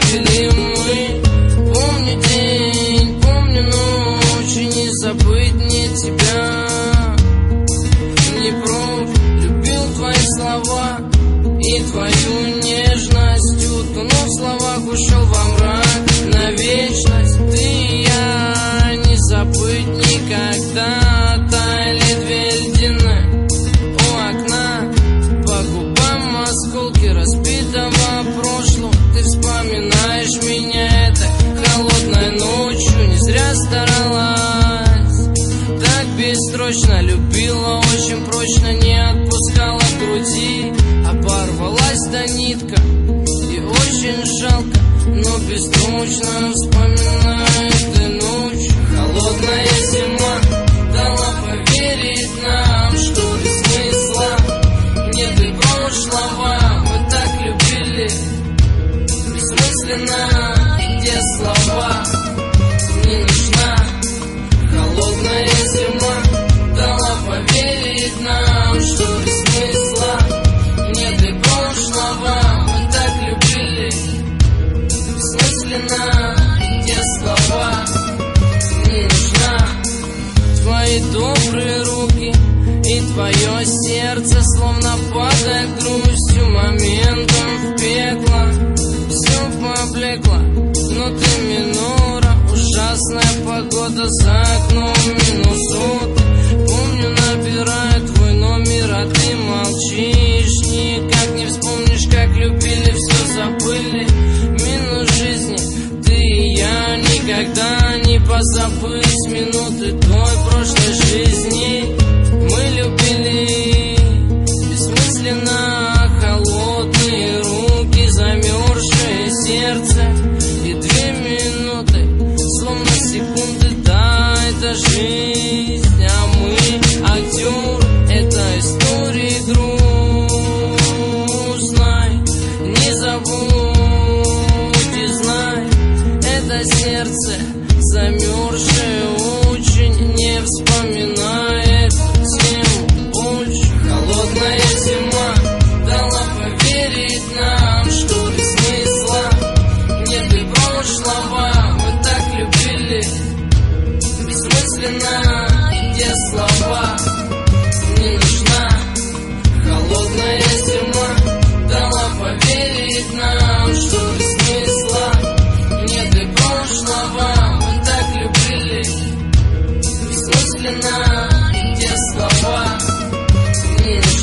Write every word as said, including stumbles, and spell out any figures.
любили мы. Помню день, помню ночь, и не забыть мне тебя. Не прочь, любил твои слова и твою нежность. Утонул в словах, ушел во мрак на вечность. Ты и я не забыть никогда. Таяли две льдины у окна, по губам осколки разбитого прошлого. Ты вспоминаешь меня этой холодной ночью. Не зря старалась, так бессрочно любила, очень прочно не отпускала в груди. Оборвалась до нитка, и очень жалко, но бессрочно вспоминаю ты ночь. Холодная зима дала поверить нам, что без смысла нет и прошлого. Мы так любили бессмысленно, и те слова не нужна. Холодная зима дала поверить нам, что без смысла нет и прошлого. Мы так любили бессмысленно, и те слова не нужна. Твои добрые руки и твое сердце словно падает грустью моментом в пекло. Все поблекло, но ты минора. Ужасная погода за окном, минусоты. Помню, набираю твой номер, а ты молчишь. Никак не вспомнишь, как любили, все забыли. Минус жизни, ты и я никогда не позабыть минуты той прошлой жизни. Мы любили бессмысленно, холодные руки, замерзшее сердце. И две минуты, словно секунды, да, это жизнь. А мы актер этой истории грустной. Не забудь и знай, это сердце замерзшее очень, не вспоминает тему больше. Холодная зима дала поверить нам, что без смысла нет и прошлого. Мы так любили бессмысленно, и те слова не нужна. Холодная зима дала поверить нам, что без смысла нет и прошлого. Мы так любили бессмысленно, и те слова не нужна.